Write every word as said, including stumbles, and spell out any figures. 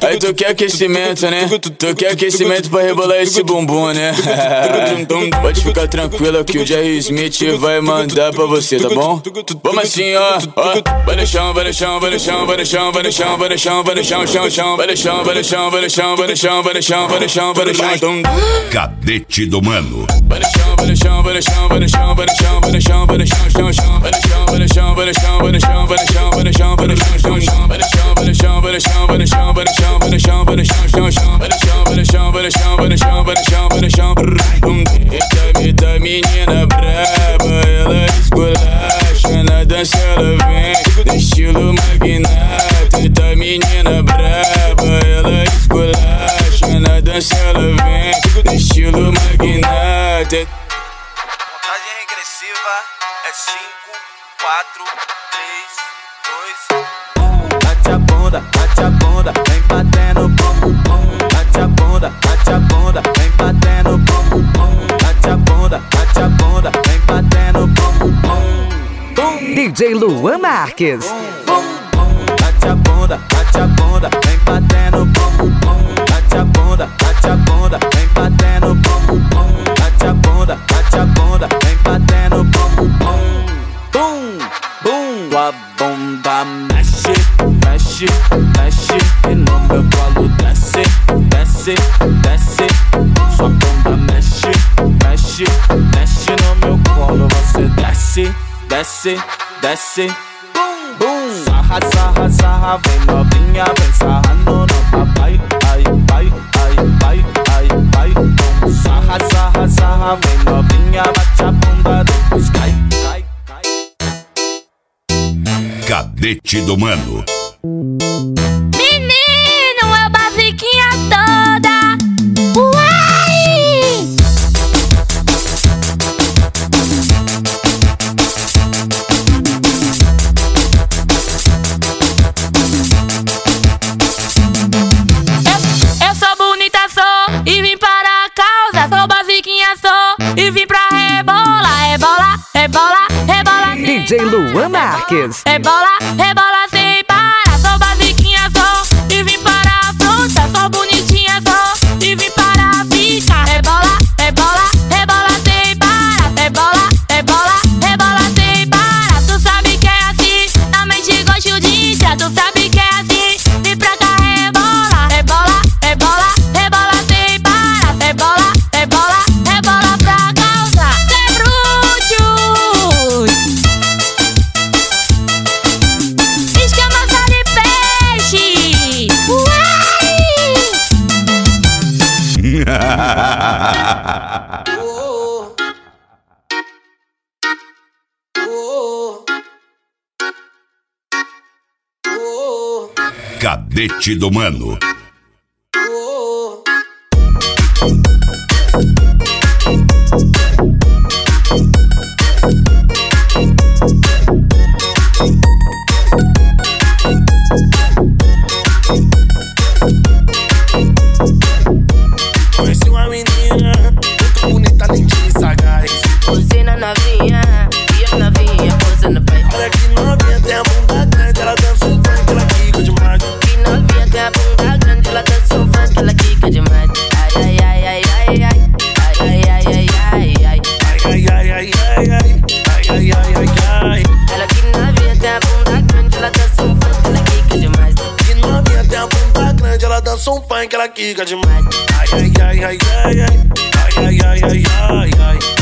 Aí tu quer aquecimento, né? Tu quer aquecimento pra rebolar esse bumbum, né? Pode ficar tranquila que o Jerry Smith vai mandar pra você, tá bom? Vamos assim, ó, ó. Vai no chão, vai no chão, vai no chão, vai no chão, vai no chão, vai no chão, vai no chão, chão, chão. Vai no chão, vai no chão, vai no chão, vai no chão, vai no chão, vai no chão, vai no chão. Cadete do Mano. Vai no chão, vai no chão, vai no chão, vai no chão, vai no chão, vai no chão, vai no chão, chão, chão. Vai no chão, vai no chão, vai no chão, vai no chão, vai no chão, vai no chão, vai no chão, chão, chão. Vai no chão, vai no chão, vai no chão, vai no chão, vai no chão, vai no chão, vai no chão, chão, chão. Vai no chão, vai no chão, vai no chão, vai no chão, vai no chão, vai no chão. Eita, eita, menina braba, ela esculacha, na dança ela vem, no estilo magnata. Eita, menina braba, ela esculacha, na dança ela vem, no estilo magnata. Contagem regressiva é cinco, quatro, três, dois, um. Bate a bunda, bate a bunda, vem batendo bum bum. Bate a bunda, bate a bunda, vem batendo bum bum. Bate a bunda, bate a bunda, vem batendo bum bum. D J Luan Marques. Bate a bunda, bate a bunda, vem batendo bum bum. Bate a bunda, bate a bunda, vem batendo bum bum. Bate a bunda, bate a bunda, vem batendo bum bum. Bum, bum. Tua bunda mexe, mexe, mexe, e no meu colo desce, desce, desce. Sua bunda mexe, mexe, mexe no meu colo, você desce, desce, desce. Bum, bum. Sarra, sarra, sarra, vem novinha, vem sarrando no papai. Ai, ai, ai, ai, ai, ai. Bum. Sarra, sarra, sarra, vem novinha, bate a bunda, depois cai, cai, cai. Cadete do Mano. Menino, é basiquinha toda. Uai! Eu, eu sou bonita, sou, e vim para a causa. Sou basiquinha, sou, e vim pra rebolar, rebolar, rebolar, rebolar. D J Luan Marques. Rebola, rebola sem parar. Sou basiquinha, sou, e vim para a fruta. Sou bonitinha, sou, e vim para ficar. Rebola, rebola, rebola sem parar. Rebola, rebola, rebola sem parar. Tu sabe que é assim, na mente gosto de entrar. Tu sabe que é assim, vim pra cá rebola. Rebola, rebola, rebola sem parar. Rebola, rebola, rebola pra causar. Sem bruxos. Escama só de peixe. Uai! Cadete do Mano. Conheci uma menina muito bonita, linda e sagaz. Você na novinha, e eu novinha, você no pé. Olha que novinha, tem a bunda grande, ela dança um funk, ela quica demais. Que novinha tem a bunda grande, ela dança um funk, ela quica demais. Ai, ai, ai, ai, ai, ai. Ai, ai, ai, ai, ai. Ai, ai, ai, ai, ai, ai. Ai, ai, ai, ai, ai. Ela que novinha tem a bunda grande, ela dança um funk, ela quica demais. Que novinha tem a bunda grande, ela dança um funk, ela quica demais. Ai, ai, ai, ai, ai, ai. Ai, ai, ai, ai, ai, ai.